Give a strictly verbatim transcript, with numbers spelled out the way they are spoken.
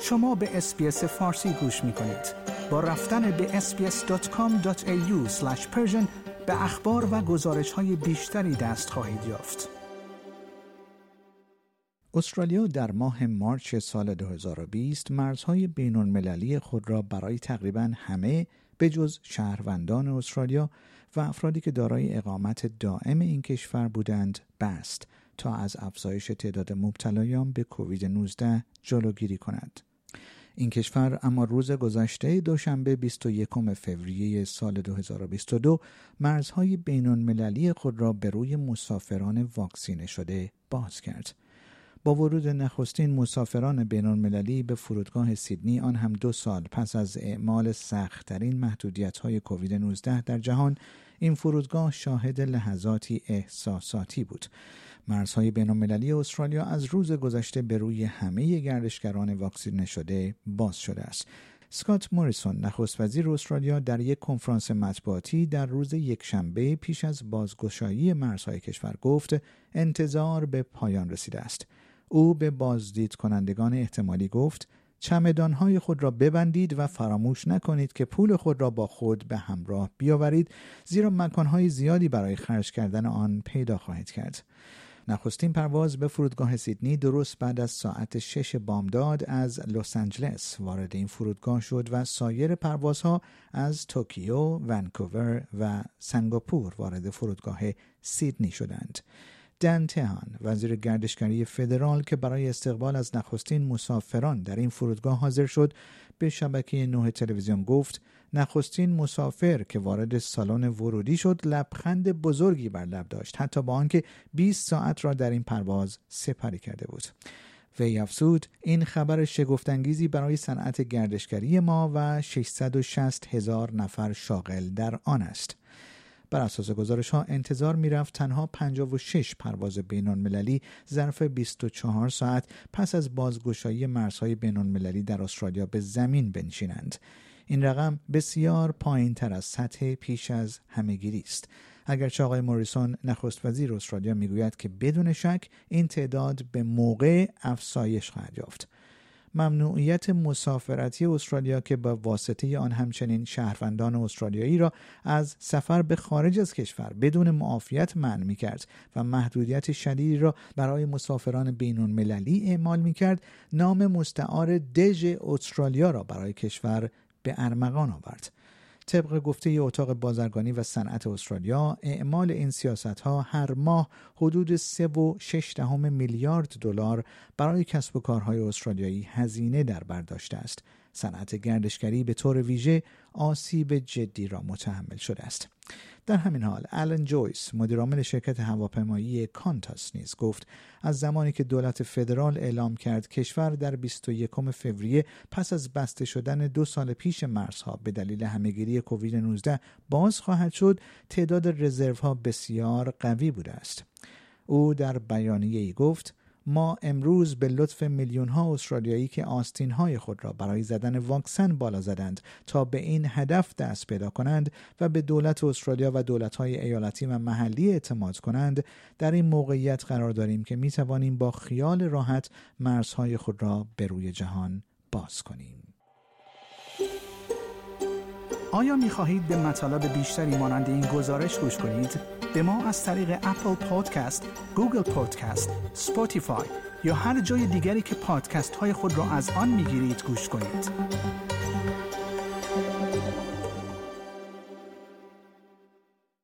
شما به اس‌بی‌اس فارسی گوش می‌کنید. با رفتن به اس بی اس دات کام دات ای یو اسلش پرشن به اخبار و گزارش‌های بیشتری دست خواهید یافت. استرالیا در ماه مارچ سال دو هزار و بیست مرزهای بین‌المللی خود را برای تقریباً همه به جز شهروندان استرالیا و افرادی که دارای اقامت دائم این کشور بودند بست تا از افزایش تعداد مبتلایان به کووید نوزده جلوگیری کند. این کشور اما روز گذشته دوشنبه بیست و یکم فوریه سال دو هزار و بیست و دو مرزهای بین‌المللی خود را به روی مسافران واکسینه شده باز کرد. با ورود نخستین مسافران بین‌المللی به فرودگاه سیدنی، آن هم دو سال پس از اعمال سخت‌ترین محدودیت‌های کووید نوزده در جهان، این فرودگاه شاهد لحظاتی احساساتی بود. مرزهای بین‌المللی استرالیا از روز گذشته به روی همه گردشگران واکسینه شده باز شده است. اسکات موریسون، نخست وزیر استرالیا، در یک کنفرانس مطبوعاتی در روز یکشنبه پیش از بازگشایی مرزهای کشور گفت انتظار به پایان رسیده است. او به بازدید کنندگان احتمالی گفت چمدانهای خود را ببندید و فراموش نکنید که پول خود را با خود به همراه بیاورید، زیرا مکانهای زیادی برای خرج کردن آن پیدا خواهید کرد. نخستین پرواز به فرودگاه سیدنی درست بعد از ساعت شش بامداد از لس آنجلس وارد این فرودگاه شد و سایر پروازها از توکیو، ونکوور و سنگاپور وارد فرودگاه سیدنی شدند. دن تهان، وزیر گردشگری فدرال که برای استقبال از نخستین مسافران در این فرودگاه حاضر شد، به شبکه نه تلویزیون گفت نخستین مسافر که وارد سالن ورودی شد لبخند بزرگی بر لب داشت، حتی با آنکه بیست ساعت را در این پرواز سپری کرده بود. وی افزود این خبر شگفت‌انگیزی برای صنعت گردشگری ما و ششصد و شصت هزار نفر شاغل در آن است. بر اساس گزارش‌ها انتظار می‌رفت تنها پنجاه و شش پرواز بین‌المللی ظرف بیست و چهار ساعت پس از بازگشایی مرزهای بین‌المللی در استرالیا به زمین بنشینند. این رقم بسیار پایین‌تر از سطح پیش از همه‌گیری است. اگرچه آقای موریسون، نخست وزیر استرالیا، میگوید که بدون شک این تعداد به موقع افزایش خواهد یافت. ممنوعیت مسافرتی استرالیا که با واسطه آن همچنین شهروندان استرالیایی را از سفر به خارج از کشور بدون معافیت منع می‌کرد و محدودیت شدیدی را برای مسافران بین‌المللی اعمال می‌کرد، نام مستعار دژ استرالیا را برای کشور به ارمغان آورد. طبق گفته اتاق بازرگانی و صنعت استرالیا، اعمال این سیاست‌ها هر ماه حدود سه و شش دهم میلیارد دلار برای کسب و کارهای استرالیایی هزینه در بر داشته است. صنعت گردشگری به طور ویژه آسیب جدی را متحمل شده است. در همین حال آلن جویس، مدیرعامل شرکت هواپیمایی کانتاس، نیز گفت از زمانی که دولت فدرال اعلام کرد کشور در بیست و یکم فوریه پس از بسته شدن دو سال پیش مرزها به دلیل همه‌گیری کووید نوزده باز خواهد شد، تعداد رزروها بسیار قوی بوده است. او در بیانیه‌ای گفت ما امروز به لطف میلیون‌ها استرالیایی که آستین‌های خود را برای زدن واکسن بالا زدند تا به این هدف دست پیدا کنند و به دولت استرالیا و دولت‌های ایالتی و محلی اعتماد کنند، در این موقعیت قرار داریم که می‌توانیم با خیال راحت مرزهای خود را به روی جهان باز کنیم. آیا می‌خواهید به مطالب بیشتری مانند این گزارش گوش کنید؟ به ما از طریق اپل پادکست، گوگل پادکست، اسپاتیفای یا هر جای دیگری که پادکست های خود را از آن میگیرید گوش کنید.